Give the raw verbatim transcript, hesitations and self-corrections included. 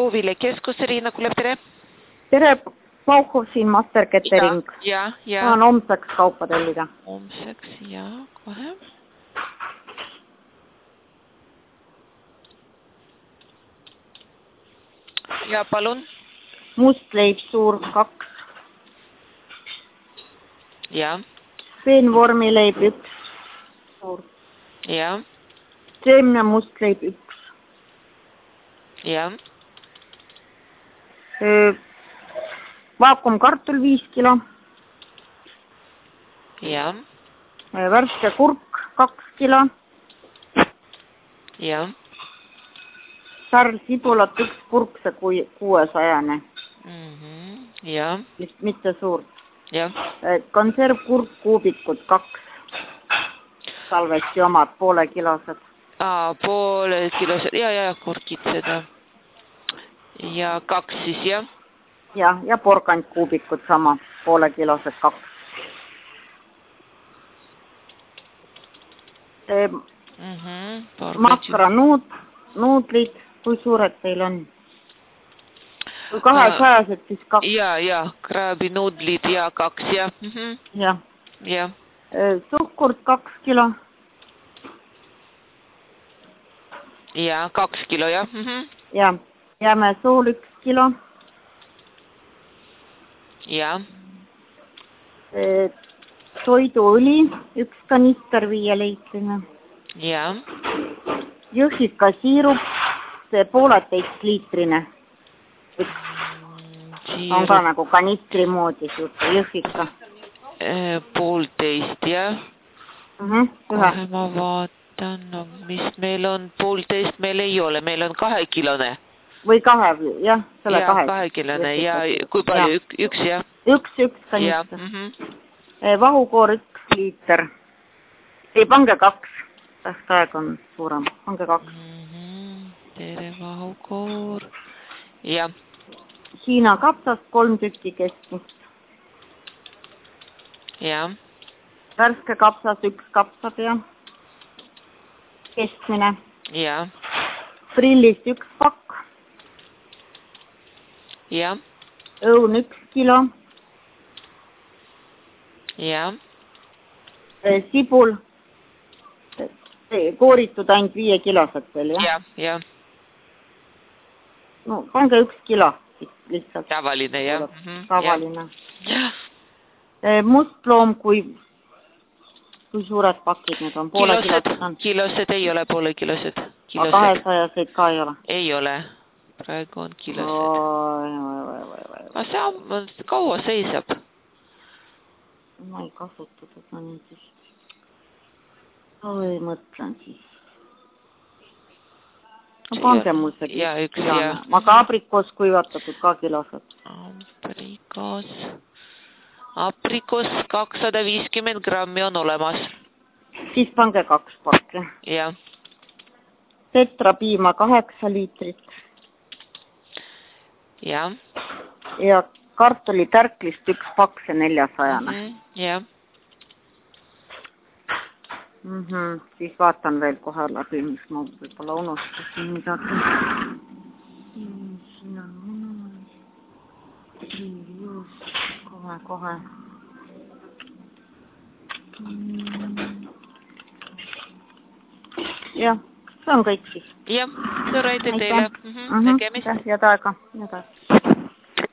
Proovile keskus, Riina kuuleb, tere. Tere, Pauhov siin Master Catering. Ja, ja. Tahan homseks kaupa tellida. Homseks, ja, kohe. Ja, palun. Mustleib suur kaks. Ja. Peenvormileib üks suur. Ja. Seemne mustleib üks. Ja. Vaakumkartul viis kilo. Ja. Värske kurk kaks kilo. Ja. Sarl sibulat üks purkse kuuesajane. Mhm. Ja. Mitte suurt. Ja. Konserv kurk kuubikud kaks. Salvesti omad poole kilosed. Aa, poole kilosed. Ja, ja, kurkid seda. Ja kaks siis, jah? Ja, ja porgand kuubikud sama, poole kilosed kaks. E, mm-hmm, makra nuud, nuudlid, kui suured teil on? Kui kahesajased, siis kaks. Ja, ja, kraabinuudlid ja kaks, jah. Mm-hmm. Ja. Ja. E, suhkurt kaks kilo. Ja, kaks kilo, jah. Mm-hmm. Ja, jääme sool üks kilo. Ja. E, toiduõli, üks kanister viieliitrine. Ja. Jõhika siirup, see pooleteist liitrine. Üks. Siirup. On ka nagu kanistri moodi suhte, jõhika. E, poolteist, jah. Uh-huh, kohe ma vaatan, no, mis meil on poolteist, meil ei ole, meil on kahekilone. Või kahe, jah, selle ja, kahe. kahekilone ja kui palju, ja. Ük, üks, jah? Üks, üks kanister. Mm -hmm. Vahukoor üks liiter. Ei, pange kaks. Tähtaeg on suurem. Pange kaks. Mm -hmm. Tere, vahukoor. Ja. Hiina kapsast kolm tükki keskmist. Ja. Värske kapsas üks kapsapea. Keskmine. Ja. Prillist üks pakk. Ja. Õun üks kilo. Ja. Sibul. Kooritud ainult viie kilosed veel, jah? Ja, ja. No, pange üks kilo lihtsalt. Tavaline, jah. Mm -hmm. Tavaline. Ja. Mustloom, kui, kui suured pakid need on? Poole kilosed, kilosed on? Kilosed ei ole poole kilosed. kilosed. Aga kahesajaseid ka ei ole? Ei ole. Praegu on kilosed. Oi, oi, oi, oi, oi. Aga see on, kaua seisab? Ma ei kasuta seda nii tihti. Oi, mõtlen siis. No pange mul see ja, üks kilane. Ma ka aprikoos kuivatatud ka kilosed. Aprikoos. Aprikoos kakssada viiskümmend grammi on olemas. Siis pange kaks pakki. Ja. Tetra piima kaheksa liitrit. Ja. Ja kartuli tärklist üks pakk, see neljasajane. Mm -hmm. Ja. Mm -hmm. Siis vaatan veel kohe läbi, mis ma võib-olla unustasin midagi. Siin on mõnus. Kohe, kohe. Jah, see on kõik siis. Jah, suur aitäh teile. Nägemist. Head aega. Head aega.